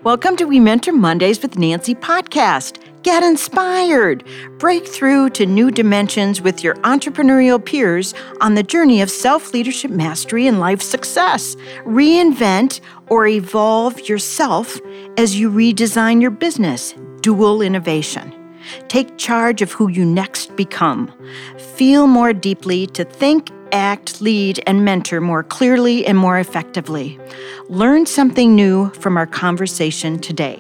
Welcome to We Mentor Mondays with Nancy podcast. Get inspired. Break through to new dimensions with your entrepreneurial peers on the journey of self-leadership mastery and life success. Reinvent or evolve yourself as you redesign your business. Dual innovation. Take charge of who you next become. Feel more deeply to think, act, lead, and mentor more clearly and more effectively. Learn something new from our conversation today.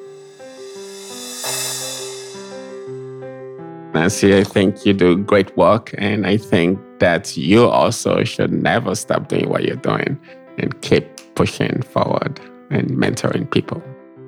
Nancy, I think you do great work, and I think that you also should never stop doing what you're doing and keep pushing forward and mentoring people.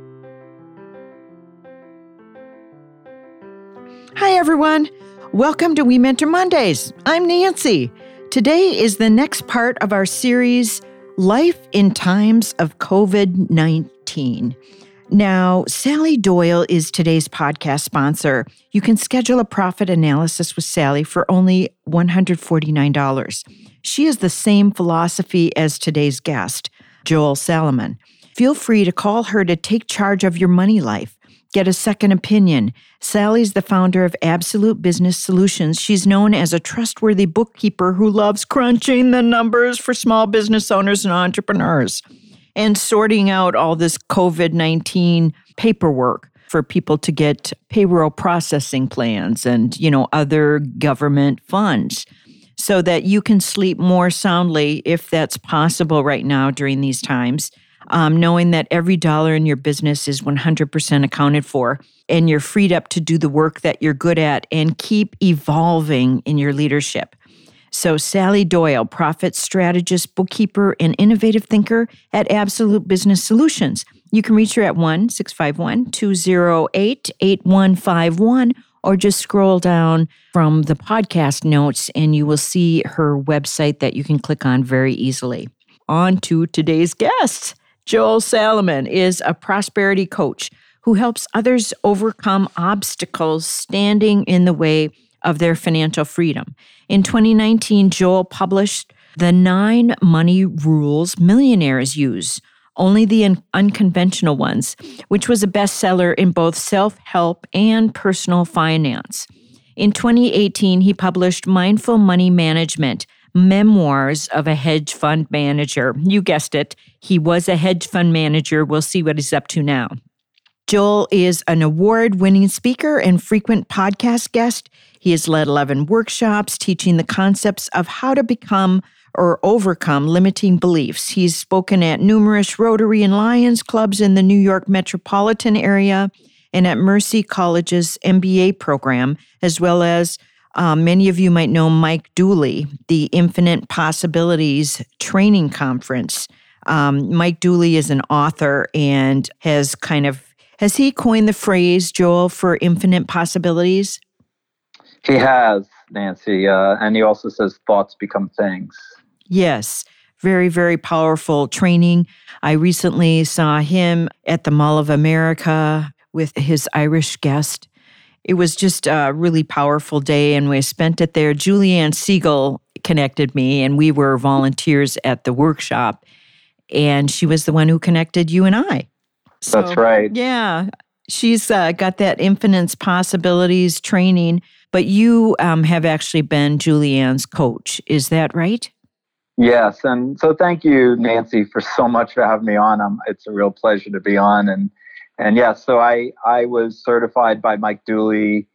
Hi, everyone. Welcome to We Mentor Mondays. I'm Nancy. Today is the next part of our series, Life in Times of COVID-19. Now, Sally Doyle is today's podcast sponsor. You can schedule a profit analysis with Sally for only $149. She has the same philosophy as today's guest, Joel Salaman. Feel free to call her to take charge of your money life. Get a second opinion. Sally's the founder of Absolute Business Solutions. She's known as a trustworthy bookkeeper who loves crunching the numbers for small business owners and entrepreneurs and sorting out all this COVID-19 paperwork for people to get payroll processing plans and, other government funds so that you can sleep more soundly if that's possible right now during these times. Knowing that every dollar in your business is 100% accounted for, and you're freed up to do the work that you're good at and keep evolving in your leadership. So Sally Doyle, profit strategist, bookkeeper, and innovative thinker at Absolute Business Solutions. You can reach her at 1-651-208-8151, or just scroll down from the podcast notes and you will see her website that you can click on very easily. On to today's guest. Joel Salaman is a prosperity coach who helps others overcome obstacles standing in the way of their financial freedom. In 2019, Joel published The 9 Money Rules Millionaires Use, Only the Unconventional Ones, which was a bestseller in both self-help and personal finance. In 2018, he published Mindful Money Management, Memoirs of a Hedge Fund Manager. You guessed it. He was a hedge fund manager. We'll see what he's up to now. Joel is an award-winning speaker and frequent podcast guest. He has led 11 workshops teaching the concepts of how to become or overcome limiting beliefs. He's spoken at numerous Rotary and Lions clubs in the New York metropolitan area and at Mercy College's MBA program, as well as many of you might know Mike Dooley, the Infinite Possibilities Training Conference. Mike Dooley is an author and has he coined the phrase, Joel, for infinite possibilities? He has, Nancy, and he also says thoughts become things. Yes, very, very powerful training. I recently saw him at the Mall of America with his Irish guest. It was just a really powerful day, and we spent it there. Julianne Siegel connected me, and we were volunteers at the workshop, and she was the one who connected you and I. So, that's right. Yeah. She's got that Infinite Possibilities training, but you have actually been Julianne's coach. Is that right? Yes, and so thank you, Nancy, for so much for having me on. It's a real pleasure to be on, and yeah, so I was certified by Mike Dooley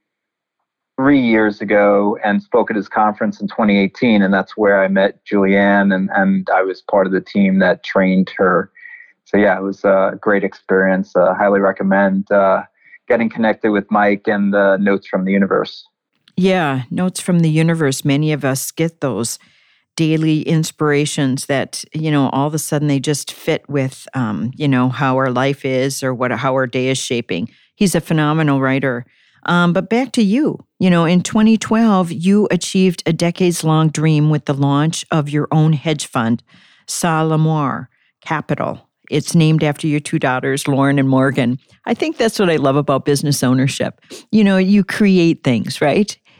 3 years ago and spoke at his conference in 2018, and that's where I met Julianne, and I was part of the team that trained her. So yeah, it was a great experience. Highly recommend getting connected with Mike and the Notes from the Universe. Yeah, Notes from the Universe. Many of us get those daily inspirations that, all of a sudden they just fit with, how our life is or how our day is shaping. He's a phenomenal writer. But back to you. In 2012, you achieved a decades-long dream with the launch of your own hedge fund, Salamar Capital. It's named after your 2 daughters, Lauren and Morgan. I think that's what I love about business ownership. You create things, right?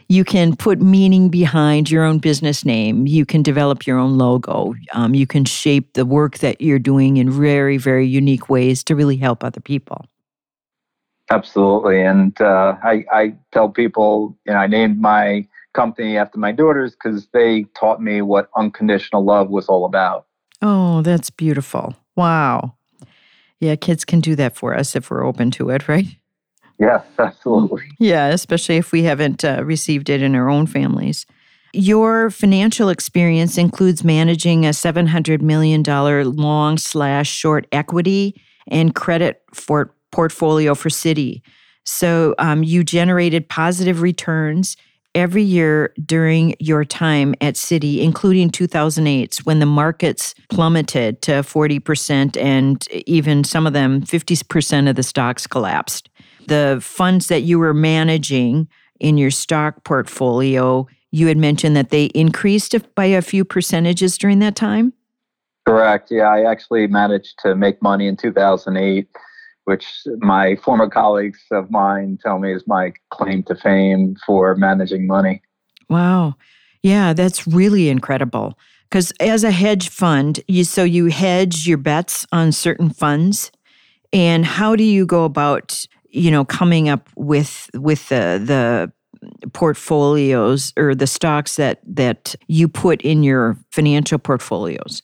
You can put meaning behind your own business name. You can develop your own logo. You can shape the work that you're doing in very, very unique ways to really help other people. Absolutely. And I tell people, I named my company after my daughters because they taught me what unconditional love was all about. Oh, that's beautiful. Wow. Yeah, kids can do that for us if we're open to it, right? Yes, absolutely. Yeah, especially if we haven't received it in our own families. Your financial experience includes managing a $700 million long/short equity and credit portfolio for Citi. So you generated positive returns every year during your time at Citi, including 2008, when the markets plummeted to 40% and even some of them 50% of the stocks collapsed. The funds that you were managing in your stock portfolio, you had mentioned that they increased by a few percentages during that time? Correct. Yeah, I actually managed to make money in 2008, which my former colleagues of mine tell me is my claim to fame for managing money. Wow. Yeah, that's really incredible. Because as a hedge fund, you hedge your bets on certain funds. And how do you go about, coming up with the portfolios or the stocks that you put in your financial portfolios?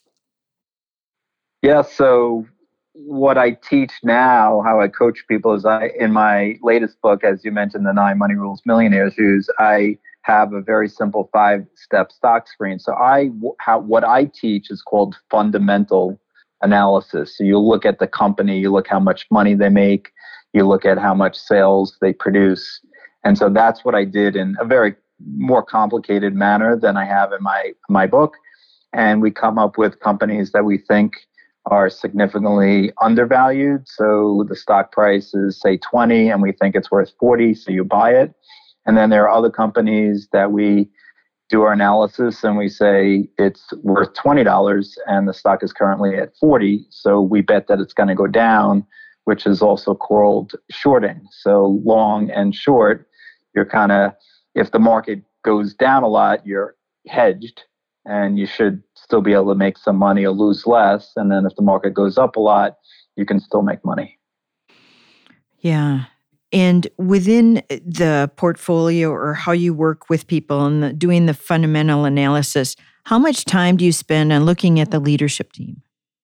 Yeah, so what I teach now, how I coach people is in my latest book, as you mentioned, The 9 Money Rules Millionaires Use, I have a very simple 5-step stock screen. So what I teach is called fundamental analysis. So you look at the company, you look how much money they make, you look at how much sales they produce. And so that's what I did in a very more complicated manner than I have in my book. And we come up with companies that we think are significantly undervalued. So the stock price is, say, 20 and we think it's worth 40, so you buy it. And then there are other companies that we do our analysis and we say it's worth $20 and the stock is currently at 40, so we bet that it's going to go down, which is also called shorting. So long and short, you're kind of, if the market goes down a lot, you're hedged and you should still be able to make some money or lose less. And then if the market goes up a lot, you can still make money. Yeah. And within the portfolio or how you work with people and doing the fundamental analysis, how much time do you spend on looking at the leadership team?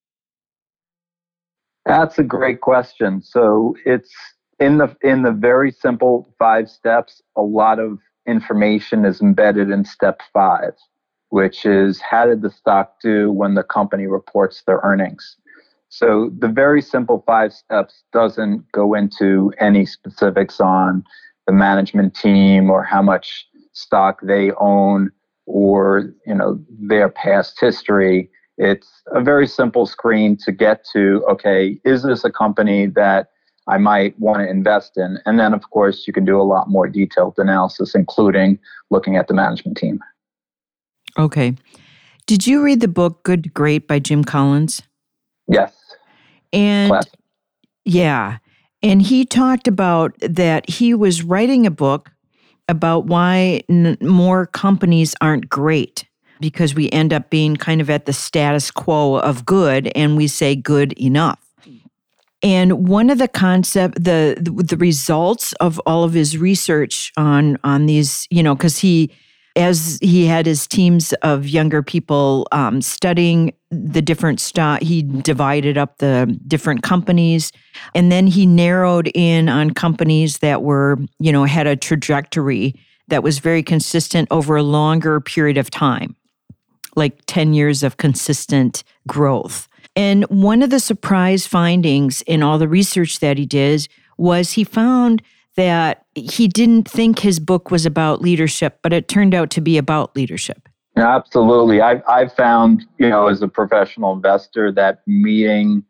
That's a great question. So it's in the very simple 5 steps, a lot of information is embedded in step 5, which is how did the stock do when the company reports their earnings? So the very simple 5 steps doesn't go into any specifics on the management team or how much stock they own or, their past history. It's a very simple screen to get to, okay, is this a company that I might want to invest in? And then, of course, you can do a lot more detailed analysis, including looking at the management team. Okay. Did you read the book Good to Great by Jim Collins? Yes. And Classic. Yeah. And he talked about that he was writing a book about why more companies aren't great, because we end up being kind of at the status quo of good and we say good enough. And one of the results of all of his research on these, because as he had his teams of younger people studying the different stock, he divided up the different companies, and then he narrowed in on companies that were, had a trajectory that was very consistent over a longer period of time, like 10 years of consistent growth. And one of the surprise findings in all the research that he did was he found that he didn't think his book was about leadership, but it turned out to be about leadership. Absolutely. I've found, as a professional investor, that meeting,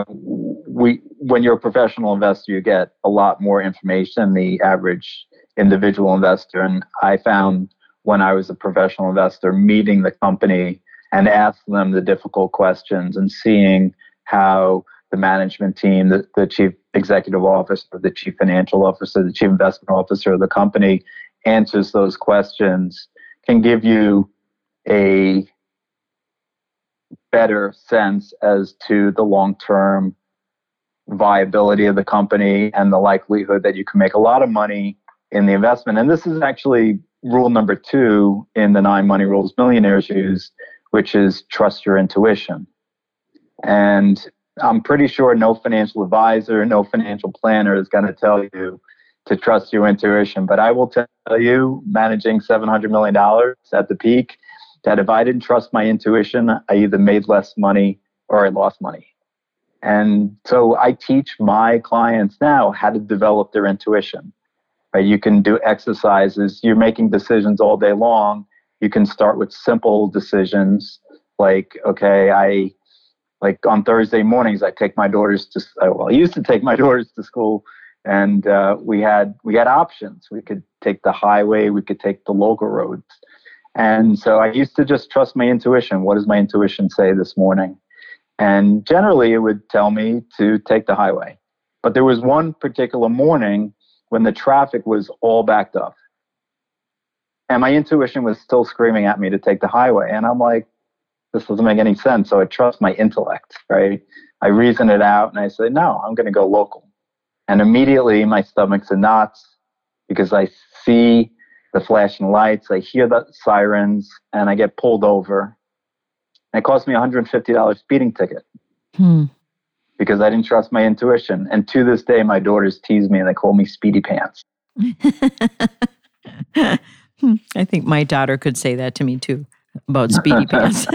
when you're a professional investor, you get a lot more information than the average individual investor. And I found when I was a professional investor, meeting the company and asking them the difficult questions and seeing how the management team, the chief executive officer, the chief financial officer, the chief investment officer of the company answers those questions can give you a better sense as to the long-term viability of the company and the likelihood that you can make a lot of money in the investment. And this is actually rule number 2 in the 9 money rules millionaires use, which is trust your intuition. And I'm pretty sure no financial advisor, no financial planner is going to tell you to trust your intuition. But I will tell you, managing $700 million at the peak, that if I didn't trust my intuition, I either made less money or I lost money. And so I teach my clients now how to develop their intuition. Right? You can do exercises. You're making decisions all day long. You can start with simple decisions like, okay, like on Thursday mornings, I take my daughters to, I used to take my daughters to school, and we had options. We could take the highway, we could take the local roads. And so I used to just trust my intuition. What does my intuition say this morning? And generally it would tell me to take the highway. But there was one particular morning when the traffic was all backed up. And my intuition was still screaming at me to take the highway. And I'm like, this doesn't make any sense. So I trust my intellect, right? I reason it out and I say, no, I'm going to go local. And immediately my stomach's in knots because I see the flashing lights, I hear the sirens, and I get pulled over. And it cost me a $150 speeding ticket because I didn't trust my intuition. And to this day, my daughters tease me and they call me Speedy Pants. I think my daughter could say that to me too, about Speedy Pants.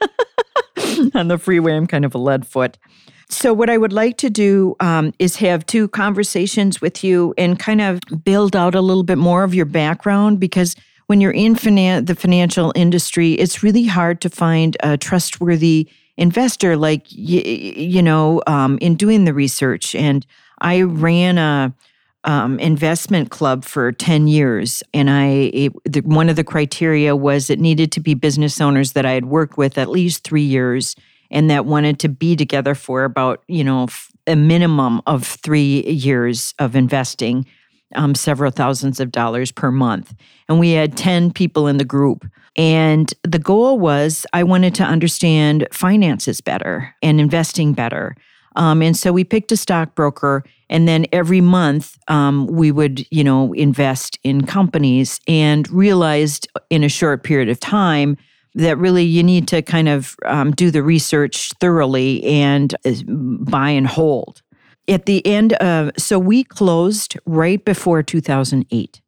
On the freeway, I'm kind of a lead foot. So what I would like to do is have 2 conversations with you and kind of build out a little bit more of your background, because when you're in the financial industry, it's really hard to find a trustworthy investor like, in doing the research. And I ran a investment club for 10 years. And one of the criteria was it needed to be business owners that I had worked with at least 3 years and that wanted to be together for about, a minimum of 3 years of investing, several thousands of dollars per month. And we had 10 people in the group. And the goal was I wanted to understand finances better and investing better. And so we picked a stockbroker, and then every month we would, invest in companies, and realized in a short period of time that really you need to kind of do the research thoroughly and buy and hold. At the end, so we closed right before 2008.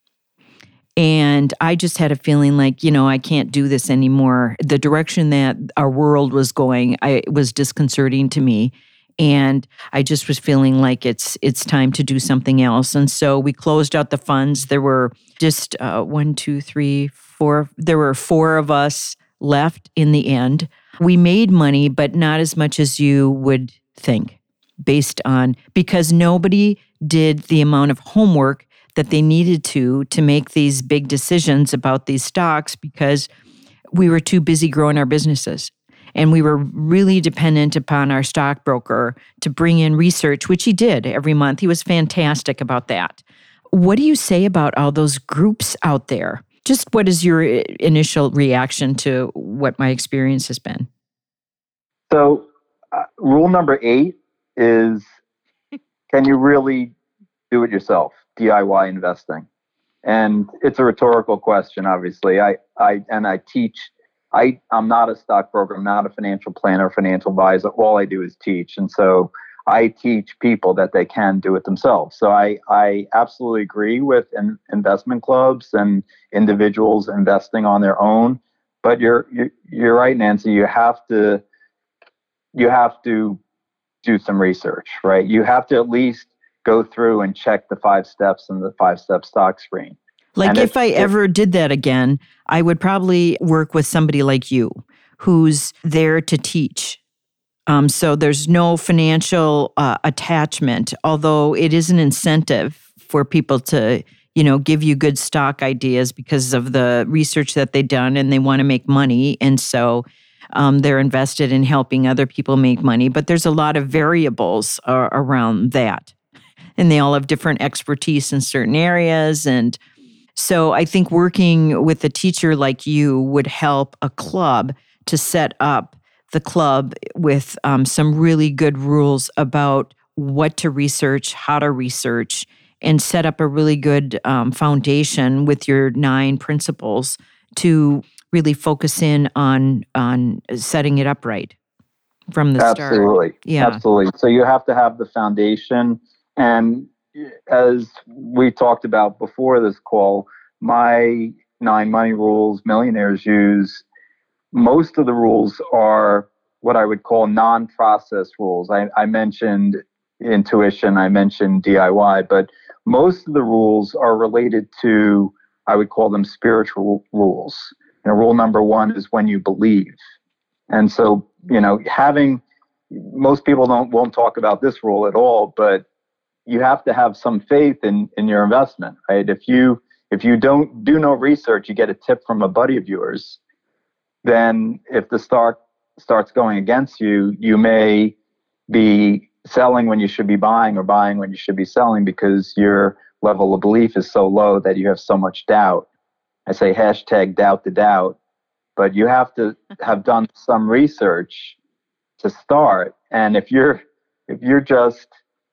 And I just had a feeling like, I can't do this anymore. The direction that our world was going, it was disconcerting to me. And I just was feeling like it's time to do something else. And so we closed out the funds. There were just 1, 2, 3, 4. There were 4 of us left in the end. We made money, but not as much as you would think, because nobody did the amount of homework that they needed to make these big decisions about these stocks, because we were too busy growing our businesses. And we were really dependent upon our stockbroker to bring in research, which he did every month. He was fantastic about that. What do you say about all those groups out there? Just what is your initial reaction to what my experience has been? So rule number 8 is, can you really do it yourself? DIY investing. And it's a rhetorical question, obviously. I teach. I'm not a stockbroker. I'm not a financial planner, financial advisor. All I do is teach. And so I teach people that they can do it themselves. So I absolutely agree with investment clubs and individuals investing on their own. But you're right, Nancy. You have to do some research, right? You have to at least go through and check the 5 steps in the 5-step stock screen. Like if I ever did that again, I would probably work with somebody like you who's there to teach. So there's no financial attachment, although it is an incentive for people to, give you good stock ideas because of the research that they've done and they want to make money. And so they're invested in helping other people make money. But there's a lot of variables around that. And they all have different expertise in certain areas. And So I think working with a teacher like you would help a club to set up the club with some really good rules about what to research, how to research, and set up a really good foundation with your 9 principles to really focus in on setting it up right from the start. Absolutely. Yeah. Absolutely. So you have to have the foundation. And as we talked about before this call, my 9 money rules millionaires use, most of the rules are what I would call non-process rules. I mentioned intuition, I mentioned DIY, but most of the rules are related to, I would call them spiritual rules. Rule number 1 is when you believe. And so, most people won't talk about this rule at all, but you have to have some faith in your investment, right? If you don't do no research, you get a tip from a buddy of yours, then if the stock starts going against you, you may be selling when you should be buying or buying when you should be selling because your level of belief is so low that you have so much doubt. I say hashtag doubt the doubt, but you have to have done some research to start. And if you're just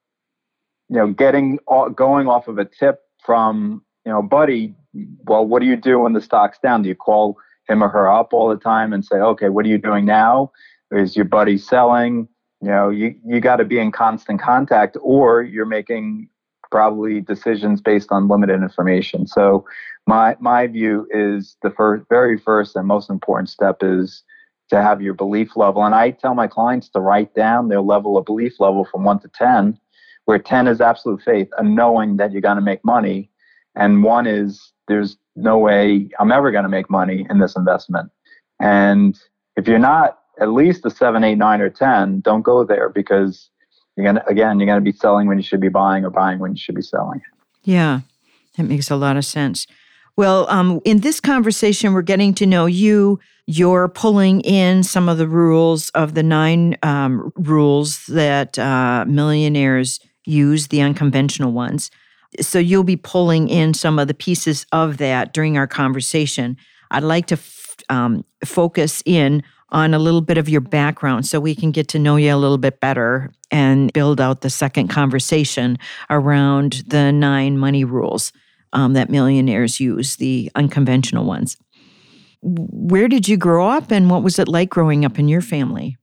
going off of a tip from buddy, well, what do you do when the stock's down? Do you call him or her up all the time and say, okay, what are you doing now? Is your buddy selling? You got to be in constant contact, or you're making probably decisions based on limited information. So my view is the very first and most important step is to have your belief level. And I tell my clients to write down their level of belief level from 1 to 10, where 10 is absolute faith and knowing that you're going to make money. And 1 is there's no way I'm ever going to make money in this investment. And if you're not at least a 7, 8, 9, or 10, don't go there, because you're going to be selling when you should be buying or buying when you should be selling. Yeah, that makes a lot of sense. Well, in this conversation, we're getting to know you. You're pulling in some of the rules of the 9 rules that millionaires use, the unconventional ones. So you'll be pulling in some of the pieces of that during our conversation. I'd like to focus in on a little bit of your background so we can get to know you a little bit better and build out the second conversation around the 9 money rules that millionaires use, the unconventional ones. Where did you grow up, and what was it like growing up in your family?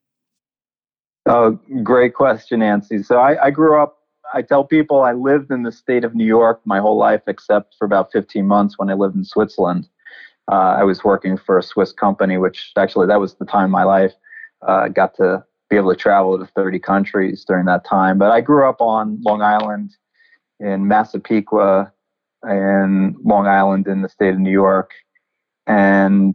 Oh, great question, Nancy. So I grew up, I tell people I lived in the state of New York my whole life, except for about 15 months when I lived in Switzerland. I was working for a Swiss company, which actually that was the time in my life. Got to be able to travel to 30 countries during that time. But I grew up on Long Island, in Massapequa, and Long Island in the state of New York. And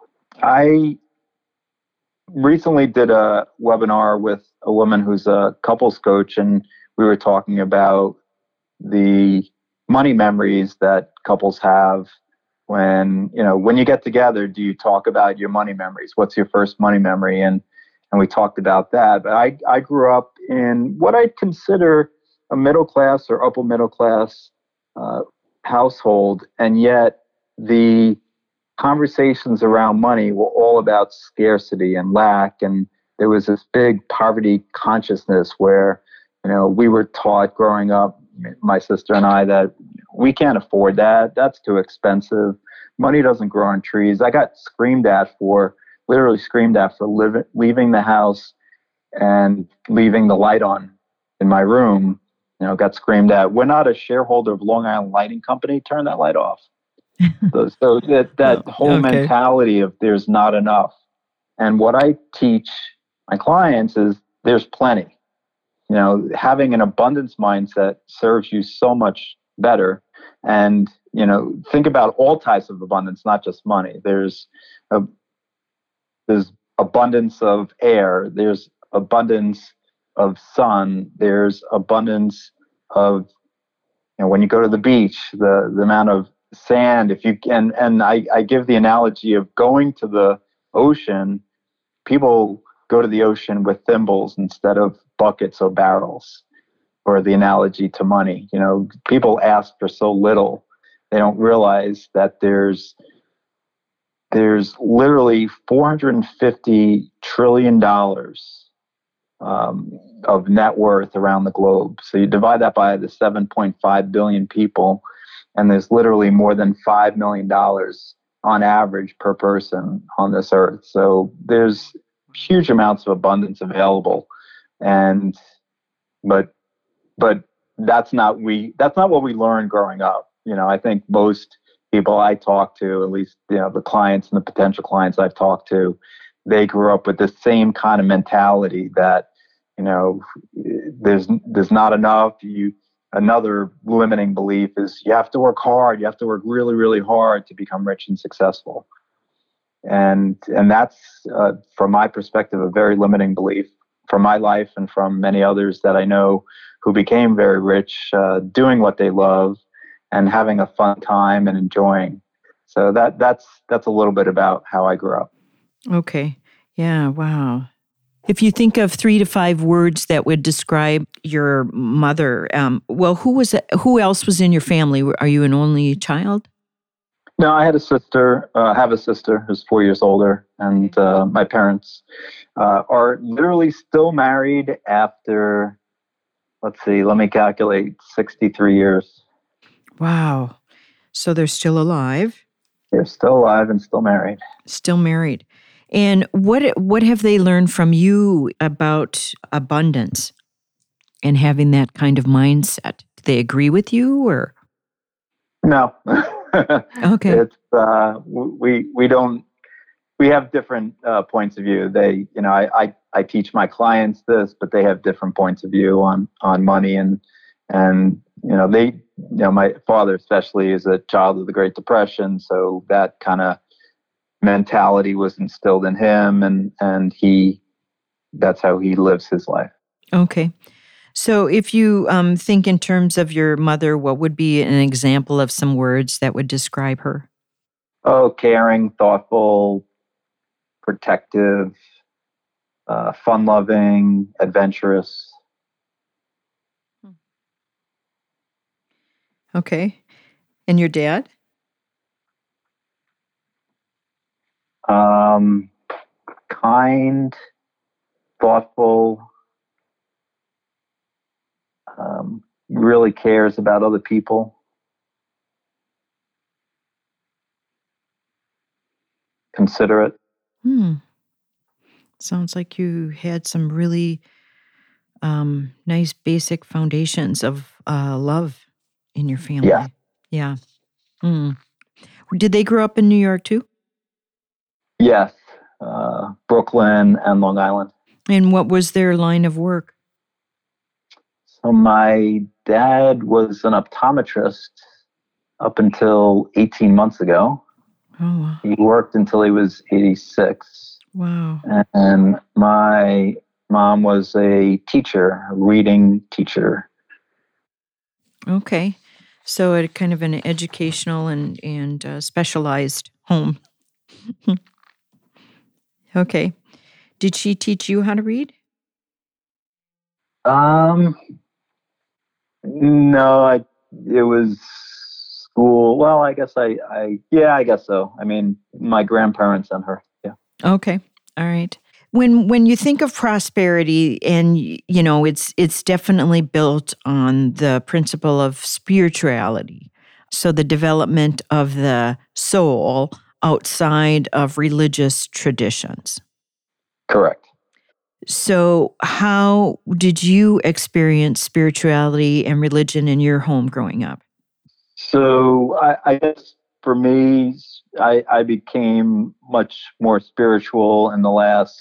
I recently did a webinar with a woman who's a couples coach, and we were talking about the money memories that couples have when you get together. Do you talk about your money memories? What's your first money memory? And we talked about that. But I grew up in what I'd consider a middle class or upper middle class household, and yet the conversations around money were all about scarcity and lack, and there was this big poverty consciousness where we were taught growing up, my sister and I, that we can't afford that. That's too expensive. Money doesn't grow on trees. I got literally screamed at for leaving the house and leaving the light on in my room. Got screamed at. We're not a shareholder of Long Island Lighting Company. Turn that light off. So that whole mentality of there's not enough. And what I teach my clients is there's plenty. Having an abundance mindset serves you so much better. And, think about all types of abundance, not just money. There's abundance of air. There's abundance of sun. There's abundance of, when you go to the beach, the amount of sand. If you can, and I give the analogy of going to the ocean. People go to the ocean with thimbles instead of buckets or barrels, or the analogy to money. People ask for so little, They don't realize that there's literally $450 trillion of net worth around the globe. So you divide that by the 7.5 billion people, and there's literally more than $5 million on average per person on this earth. So there's huge amounts of abundance available, and but that's not what we learned growing up. I think most people I talk to, at least the clients and the potential clients I've talked to, they grew up with the same kind of mentality that there's not enough. Another limiting belief is you have to work hard. You have to work really, really hard to become rich and successful. And that's, from my perspective, a very limiting belief from my life and from many others that I know who became very rich, doing what they love and having a fun time and enjoying. So that's a little bit about how I grew up. Okay. Yeah. Wow. If you think of 3 to 5 words that would describe your mother, who else was in your family? Are you an only child? No, I had a sister. Have a sister who's 4 years older, and my parents are literally still married after, let's see, let me calculate, 63 years. Wow. So they're still alive? They're still alive and still married. Still married. And what have they learned from you about abundance and having that kind of mindset? Do they agree with you or? No. Okay. It's we don't. We have different points of view. I teach my clients this, but they have different points of view on money and my father especially is a child of the Great Depression, so that kind of mentality was instilled in him, and that's how he lives his life. Okay. So if you think in terms of your mother, what would be an example of some words that would describe her? Oh, caring, thoughtful, protective, fun-loving, adventurous. Okay. And your dad? Kind, thoughtful, really cares about other people, considerate. Sounds like you had some really nice basic foundations of love in your family. Yeah. Yeah. Did they grow up in New York too? Yes. Brooklyn and Long Island. And what was their line of work? So my dad was an optometrist up until 18 months ago. Oh, wow. He worked until he was 86. Wow. And my mom was a teacher, a reading teacher. Okay. So a kind of an educational and specialized home. Okay. Did she teach you how to read? No, it was school. Well, I guess I guess so. I mean, my grandparents and her. Yeah. Okay. All right. When you think of prosperity, and it's definitely built on the principle of spirituality. So the development of the soul outside of religious traditions. Correct. So how did you experience spirituality and religion in your home growing up? So I guess for me, I became much more spiritual in the last.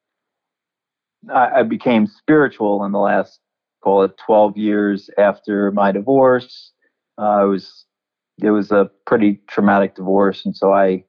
I became spiritual in the last, call it 12 years after my divorce. It was a pretty traumatic divorce, and so I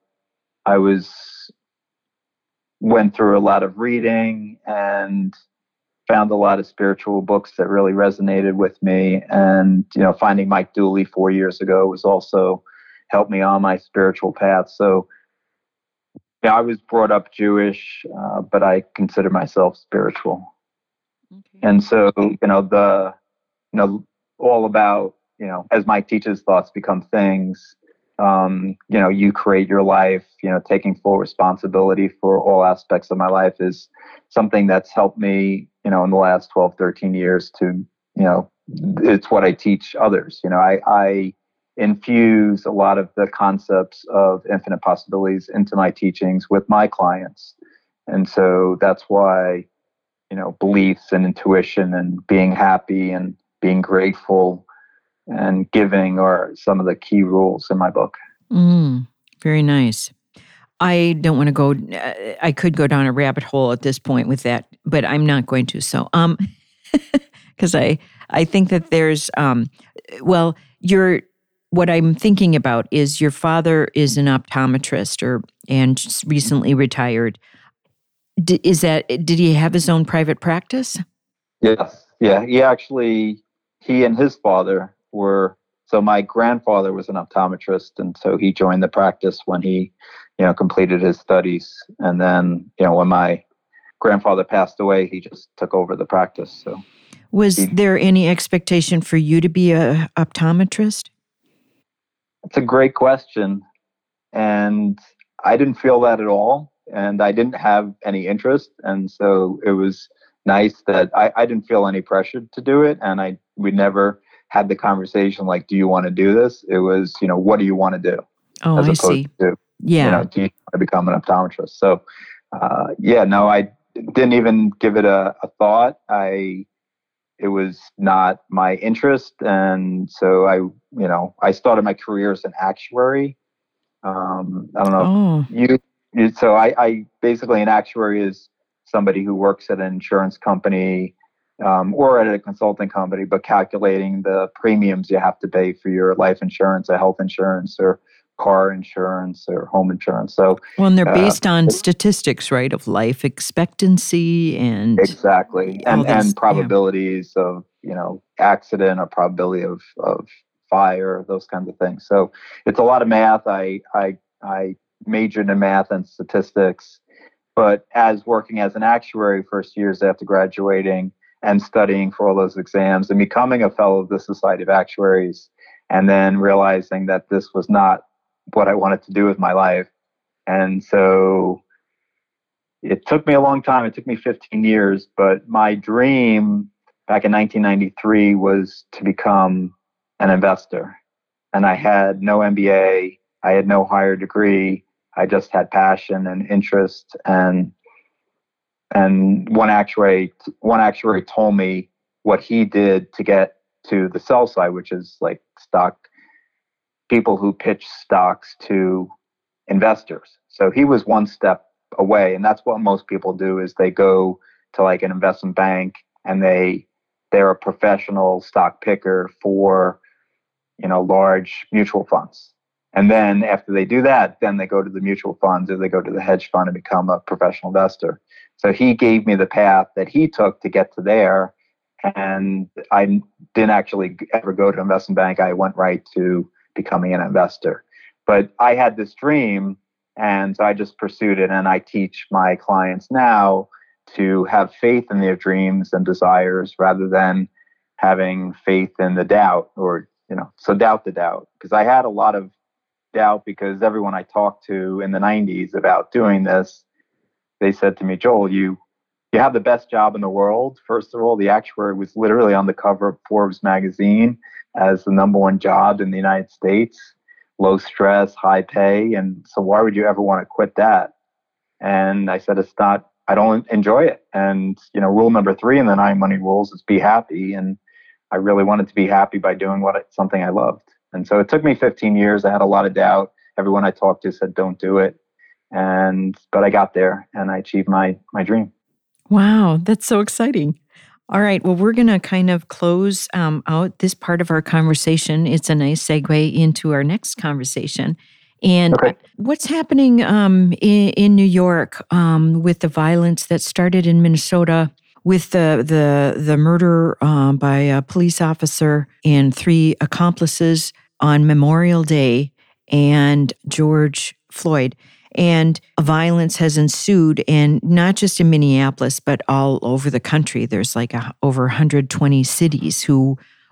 went through a lot of reading and found a lot of spiritual books that really resonated with me. And finding Mike Dooley 4 years ago was also helped me on my spiritual path. So I was brought up Jewish, but I consider myself spiritual. Okay. And so, all about as Mike teaches, thoughts become things. You create your life. Taking full responsibility for all aspects of my life is something that's helped me, in the last 12, 13 years to, it's what I teach others. I infuse a lot of the concepts of infinite possibilities into my teachings with my clients. And so that's why, beliefs and intuition and being happy and being grateful and giving are some of the key rules in my book. Very nice. I don't want to go, I could go down a rabbit hole at this point with that, but I'm not going to. So, because I think that there's, what I'm thinking about is your father is an optometrist and just recently retired. Did he have his own private practice? Yes. Yeah. He and his father so my grandfather was an optometrist, and so he joined the practice when he, completed his studies. And then, when my grandfather passed away, he just took over the practice. So was there any expectation for you to be a optometrist? It's a great question. And I didn't feel that at all. And I didn't have any interest. And so it was nice that I didn't feel any pressure to do it. And we never had the conversation like, do you want to do this? It was, what do you want to do? Oh, I see. To, yeah. Do you want to become an optometrist? So, I didn't even give it a thought. It was not my interest. And so I started my career as an actuary. I don't know. So I basically, an actuary is somebody who works at an insurance company or at a consulting company, but calculating the premiums you have to pay for your life insurance, or health insurance, or car insurance, or home insurance. So, and they're based on statistics, right, of life expectancy and exactly, and probabilities of accident or probability of fire, those kinds of things. So it's a lot of math. I majored in math and statistics, but as working as an actuary first years after graduating and studying for all those exams and becoming a fellow of the Society of Actuaries, and then realizing that this was not what I wanted to do with my life. And so it took me a long time. It took me 15 years, but my dream back in 1993 was to become an investor. And I had no MBA. I had no higher degree. I just had passion and interest. And one actuary told me what he did to get to the sell side, which is like people who pitch stocks to investors. So he was one step away. And that's what most people do, is they go to like an investment bank and they're a professional stock picker for, large mutual funds. And then after they do that, then they go to the mutual funds or they go to the hedge fund and become a professional investor. So he gave me the path that he took to get to there. And I didn't actually ever go to investment bank. I went right to becoming an investor. But I had this dream, and so I just pursued it. And I teach my clients now to have faith in their dreams and desires rather than having faith in the doubt, or, so doubt the doubt. Because I had a lot of doubt, because everyone I talked to in the 90s about doing this, they said to me, Joel, you have the best job in the world. First of all, the actuary was literally on the cover of Forbes magazine as the #1 job in the United States, low stress, high pay. And so why would you ever want to quit that? And I said, I don't enjoy it. And, rule number 3 in the 9 money rules is be happy. And I really wanted to be happy by doing something I loved. And so it took me 15 years. I had a lot of doubt. Everyone I talked to said, don't do it. But I got there and I achieved my dream. Wow, that's so exciting. All right, well, we're going to kind of close out this part of our conversation. It's a nice segue into our next conversation. And what's happening in New York with the violence that started in Minnesota with the murder by a police officer and 3 accomplices on Memorial Day and George Floyd. And violence has ensued, and not just in Minneapolis, but all over the country. There's like over 120 cities who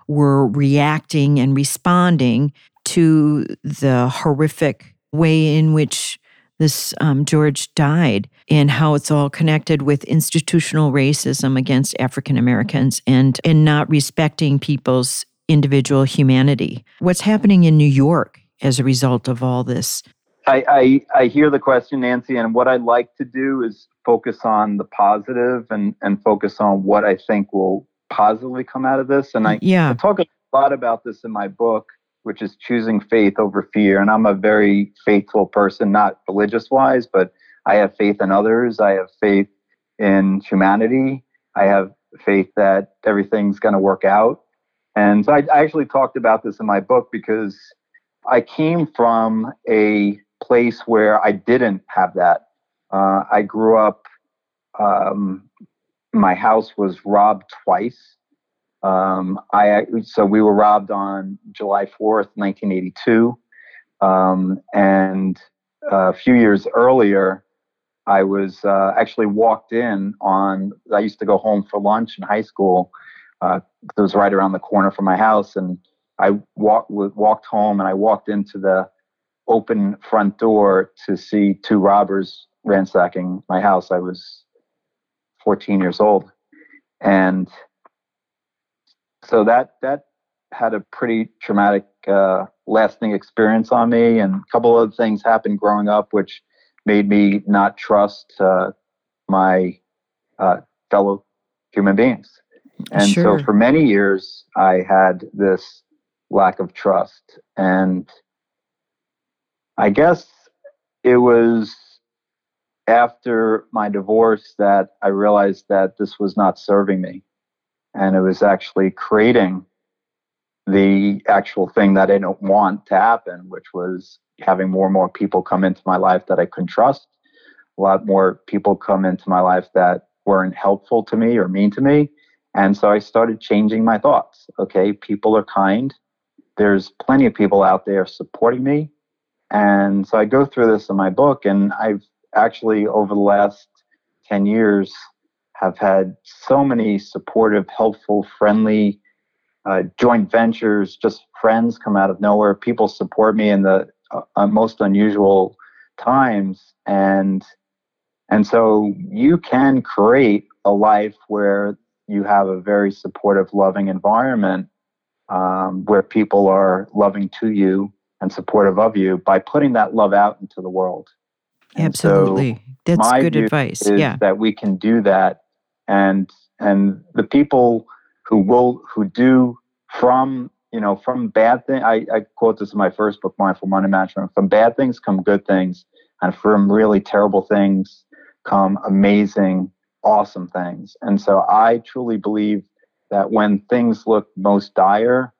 were reacting and responding to the horrific way in which this George died, and how it's all connected with institutional racism against African Americans and not respecting people's individual humanity. What's happening in New York as a result of all this? I hear the question, Nancy, and what I'd like to do is focus on the positive and focus on what I think will positively come out of this. And I talk a lot about this in my book, which is Choosing Faith Over Fear. And I'm a very faithful person, not religious-wise, but I have faith in others. I have faith in humanity. I have faith that everything's going to work out. And so I actually talked about this in my book because I came from a place where I didn't have that. I grew up, my house was robbed twice. So we were robbed on July 4th, 1982. And a few years earlier, I was actually walked in on, I used to go home for lunch in high school. It was right around the corner from my house. And I walked home and I walked into the open front door to see two robbers ransacking my house. I was 14 years old. And so that had a pretty traumatic, lasting experience on me. And a couple of things happened growing up, which made me not trust my fellow human beings. And Sure. So for many years, I had this lack of trust. And I guess it was after my divorce that I realized that this was not serving me. And it was actually creating the actual thing that I didn't want to happen, which was having more and more people come into my life that I couldn't trust. A lot more people come into my life that weren't helpful to me or mean to me. And so I started changing my thoughts. Okay, people are kind. There's plenty of people out there supporting me. And so I go through this in my book, and I've actually, over the last 10 years, have had so many supportive, helpful, friendly joint ventures, just friends come out of nowhere. People support me in the most unusual times. And so you can create a life where you have a very supportive, loving environment where people are loving to you and supportive of you by putting that love out into the world. Absolutely. So that's good advice. Is that we can do that, and the people who do from bad things. I quote this in my first book, Mindful Money Management. From bad things come good things, and from really terrible things come amazing, awesome things. And so I truly believe that when things look most dire,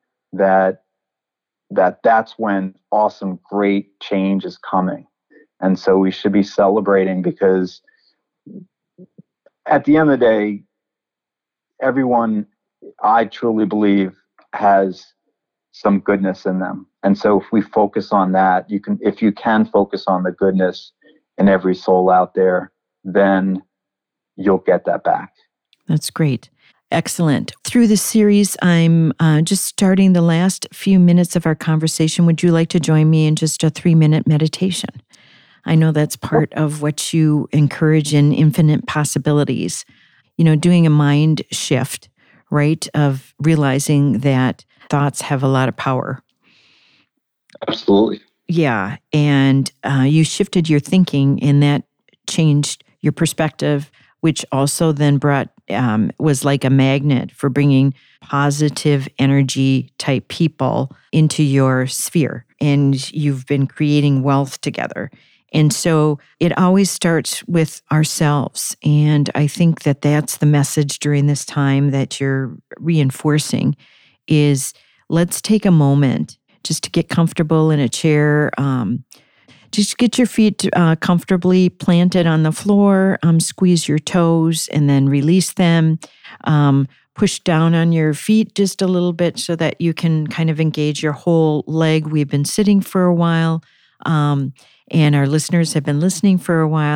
that's when awesome, great change is coming. And so we should be celebrating, because at the end of the day, everyone, I truly believe, has some goodness in them. And so if we focus on that, if you can focus on the goodness in every soul out there, then you'll get that back. That's great. Excellent. Through this series, I'm just starting the last few minutes of our conversation. Would you like to join me in just a 3-minute meditation? I know that's part of what you encourage in Infinite Possibilities. Doing a mind shift, right? Of realizing that thoughts have a lot of power. Absolutely. Yeah. And you shifted your thinking, and that changed your perspective, which also then was like a magnet for bringing positive energy type people into your sphere. And you've been creating wealth together. And so it always starts with ourselves. And I think that that's the message during this time that you're reinforcing is let's take a moment just to get comfortable in a chair. Just get your feet comfortably planted on the floor, squeeze your toes and then release them. Push down on your feet just a little bit so that you can kind of engage your whole leg. We've been sitting for a while, and our listeners have been listening for a while.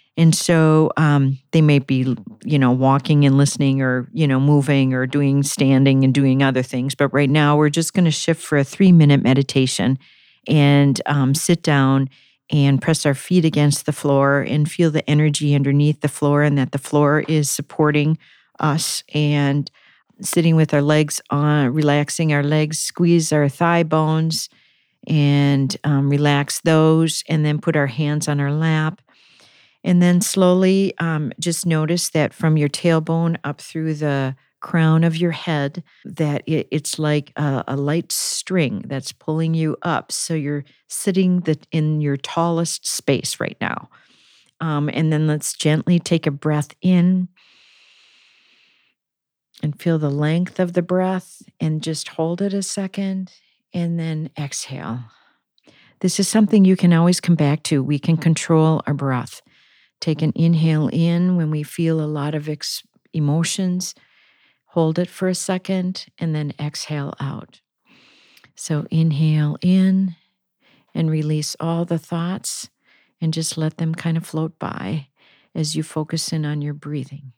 And so they may be, walking and listening or, moving or doing standing and doing other things. But right now, we're just going to shift for a 3-minute meditation and sit down and press our feet against the floor and feel the energy underneath the floor and that the floor is supporting us, and sitting with our legs on, relaxing our legs, squeeze our thigh bones and relax those, and then put our hands on our lap. And then slowly just notice that from your tailbone up through the crown of your head, that it's like a light string that's pulling you up. So you're sitting in your tallest space right now. And then let's gently take a breath in and feel the length of the breath and just hold it a second and then exhale. This is something you can always come back to. We can control our breath. Take an inhale in when we feel a lot of emotions. Hold it for a second and then exhale out. So inhale in and release all the thoughts and just let them kind of float by as you focus in on your breathing.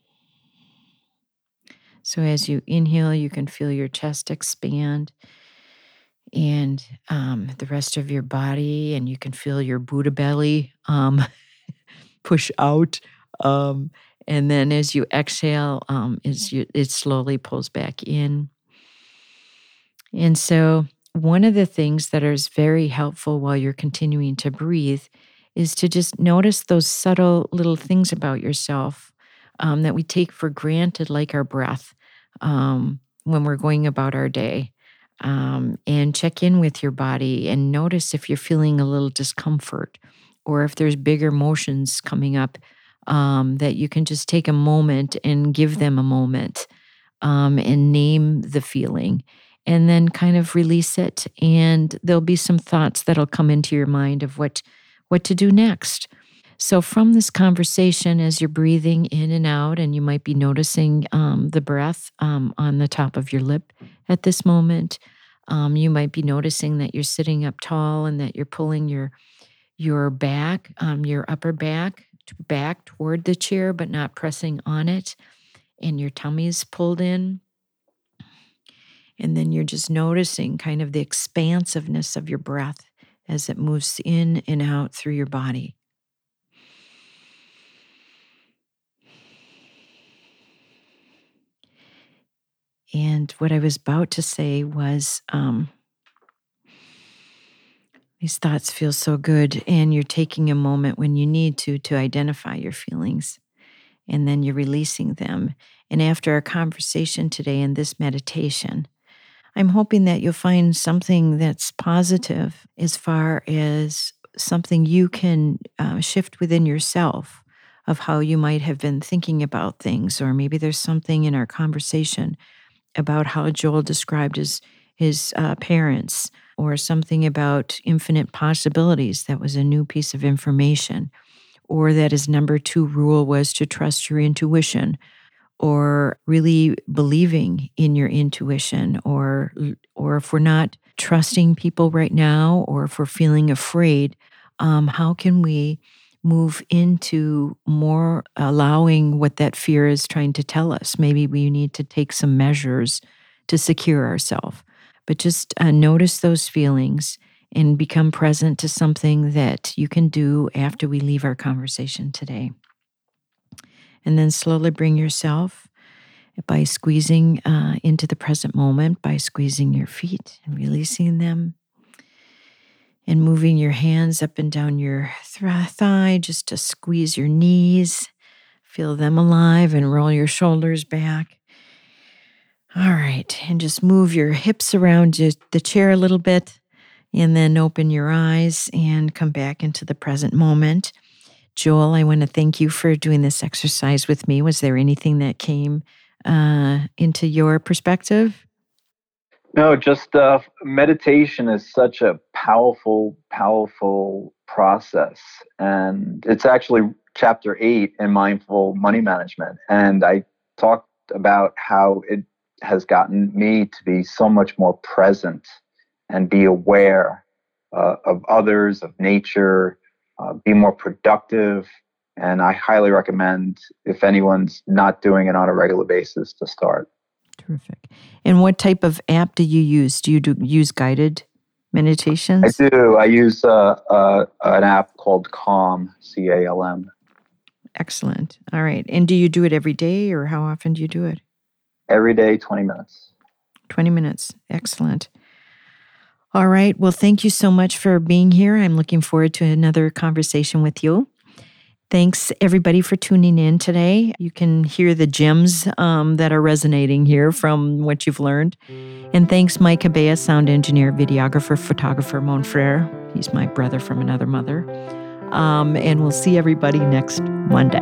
So as you inhale, you can feel your chest expand and the rest of your body, and you can feel your Buddha belly push out. And then as you exhale, it slowly pulls back in. And so one of the things that is very helpful while you're continuing to breathe is to just notice those subtle little things about yourself that we take for granted, like our breath, when we're going about our day. And check in with your body and notice if you're feeling a little discomfort or if there's bigger emotions coming up, that you can just take a moment and give them a moment, and name the feeling and then kind of release it. And there'll be some thoughts that'll come into your mind of what to do next. So from this conversation, as you're breathing in and out, and you might be noticing the breath on the top of your lip at this moment, you might be noticing that you're sitting up tall and that you're pulling your back, your upper back toward the chair, but not pressing on it, and your tummy's pulled in. And then you're just noticing kind of the expansiveness of your breath as it moves in and out through your body. And what I was about to say was, these thoughts feel so good, and you're taking a moment when you need to identify your feelings, and then you're releasing them. And after our conversation today in this meditation, I'm hoping that you'll find something that's positive as far as something you can shift within yourself of how you might have been thinking about things. Or maybe there's something in our conversation about how Joel described his parents, or something about infinite possibilities that was a new piece of information, or that his number 2 rule was to trust your intuition, or really believing in your intuition, or if we're not trusting people right now, or if we're feeling afraid, how can we move into more allowing what that fear is trying to tell us? Maybe we need to take some measures to secure ourselves. But just notice those feelings and become present to something that you can do after we leave our conversation today. And then slowly bring yourself by squeezing into the present moment, by squeezing your feet and releasing them, and moving your hands up and down your thigh just to squeeze your knees, feel them alive, and roll your shoulders back. All right, and just move your hips around the chair a little bit, and then open your eyes and come back into the present moment. Joel, I want to thank you for doing this exercise with me. Was there anything that came into your perspective? No, just meditation is such a powerful, powerful process. And it's actually chapter 8 in Mindful Money Management. And I talked about how it has gotten me to be so much more present and be aware of others, of nature, be more productive, And I highly recommend, if anyone's not doing it on a regular basis, to start. Terrific. And what type of app do you use? Do you use guided meditations? I do. I use an app called Calm, CALM. Excellent. All right. And do you do it every day, or how often do you do it? Every day, 20 minutes. 20 minutes. Excellent. All right. Well, thank you so much for being here. I'm looking forward to another conversation with you. Thanks, everybody, for tuning in today. You can hear the gems that are resonating here from what you've learned. And thanks, Mike Abea, sound engineer, videographer, photographer, Monfrere. He's my brother from another mother. And we'll see everybody next Monday.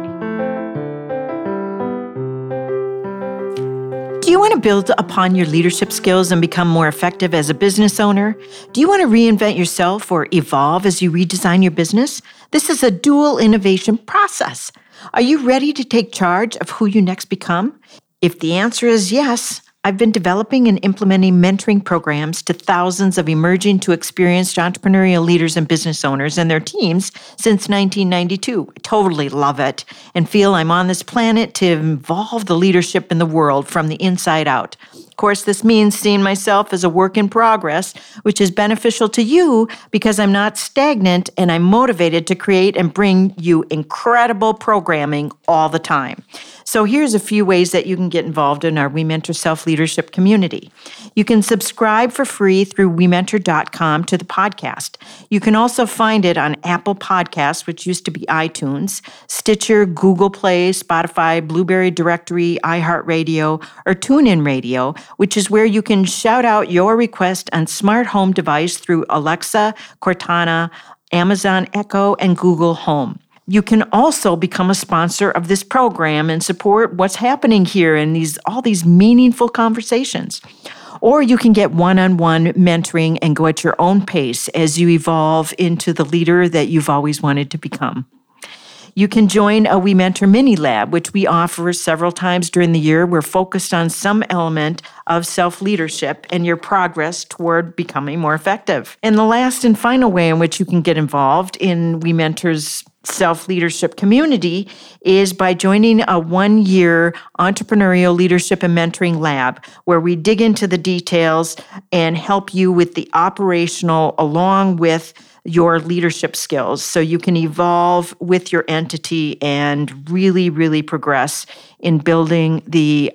Do you want to build upon your leadership skills and become more effective as a business owner? Do you want to reinvent yourself or evolve as you redesign your business? This is a dual innovation process. Are you ready to take charge of who you next become? If the answer is yes, I've been developing and implementing mentoring programs to thousands of emerging to experienced entrepreneurial leaders and business owners and their teams since 1992. I totally love it and feel I'm on this planet to evolve the leadership in the world from the inside out. Of course, this means seeing myself as a work in progress, which is beneficial to you because I'm not stagnant and I'm motivated to create and bring you incredible programming all the time. So here's a few ways that you can get involved in our We Mentor Self-Leadership community. You can subscribe for free through WeMentor.com to the podcast. You can also find it on Apple Podcasts, which used to be iTunes, Stitcher, Google Play, Spotify, Blueberry Directory, iHeartRadio, or TuneIn Radio, which is where you can shout out your request on smart home device through Alexa, Cortana, Amazon Echo, and Google Home. You can also become a sponsor of this program and support what's happening here in all these meaningful conversations. Or you can get one-on-one mentoring and go at your own pace as you evolve into the leader that you've always wanted to become. You can join a We Mentor Mini Lab, which we offer several times during the year. We're focused on some element of self-leadership and your progress toward becoming more effective. And the last and final way in which you can get involved in We Mentor's self-leadership community is by joining a 1-year entrepreneurial leadership and mentoring lab where we dig into the details and help you with the operational along with your leadership skills so you can evolve with your entity and really, really progress in building the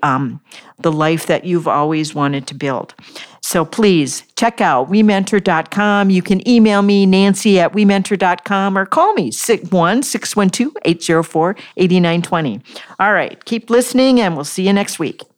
life that you've always wanted to build. So please check out WeMentor.com. You can email me, Nancy@WeMentor.com, or call me, 612-804-8920. All right, keep listening, and we'll see you next week.